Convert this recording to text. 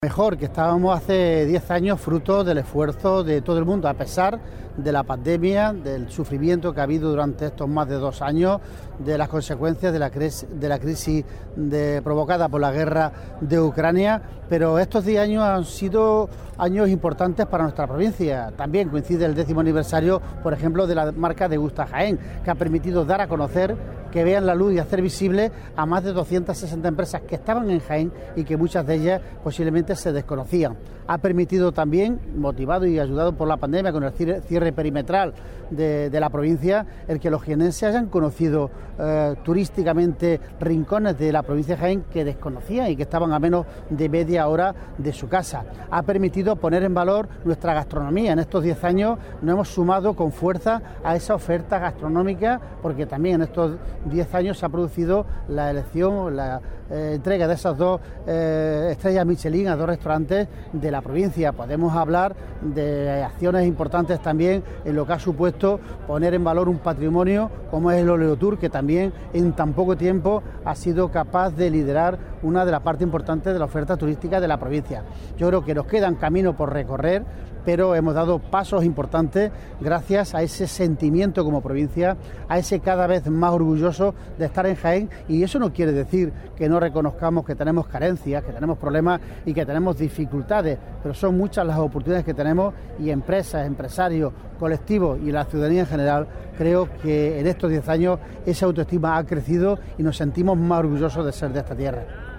Mejor que estábamos hace 10 años fruto del esfuerzo de todo el mundo, a pesar de la pandemia, del sufrimiento que ha habido durante estos más de 2 años, de las consecuencias de la crisis provocada por la guerra de Ucrania, pero estos 10 años han sido años importantes para nuestra provincia. También coincide el 10º aniversario, por ejemplo, de la marca Degusta Jaén, que ha permitido dar a conocer, que vean la luz y hacer visible a más de 260 empresas que estaban en Jaén y que muchas de ellas posiblemente se desconocían. Ha permitido también, motivado y ayudado por la pandemia con el cierre perimetral de la provincia, el que los jienenses hayan conocido turísticamente rincones de la provincia de Jaén que desconocían y que estaban a menos de media hora de su casa. Ha permitido poner en valor nuestra gastronomía. En estos 10 años nos hemos sumado con fuerza a esa oferta gastronómica, porque también en estos 10 años se ha producido la elección, la entrega de esas 2 estrellas Michelin a 2 restaurantes de la provincia. Podemos hablar de acciones importantes también en lo que ha supuesto poner en valor un patrimonio como es el Oleotour, que también en tan poco tiempo ha sido capaz de liderar una de las partes importantes de la oferta turística de la provincia. Yo creo que nos quedan camino por recorrer, pero hemos dado pasos importantes gracias a ese sentimiento como provincia, a ese cada vez más orgulloso de estar en Jaén, y eso no quiere decir que no reconozcamos que tenemos carencias, que tenemos problemas y que tenemos dificultades, pero son muchas las oportunidades que tenemos, y empresas, empresarios, colectivos y la ciudadanía en general, creo que en estos 10 años esa autoestima ha crecido y nos sentimos más orgullosos de ser de esta tierra.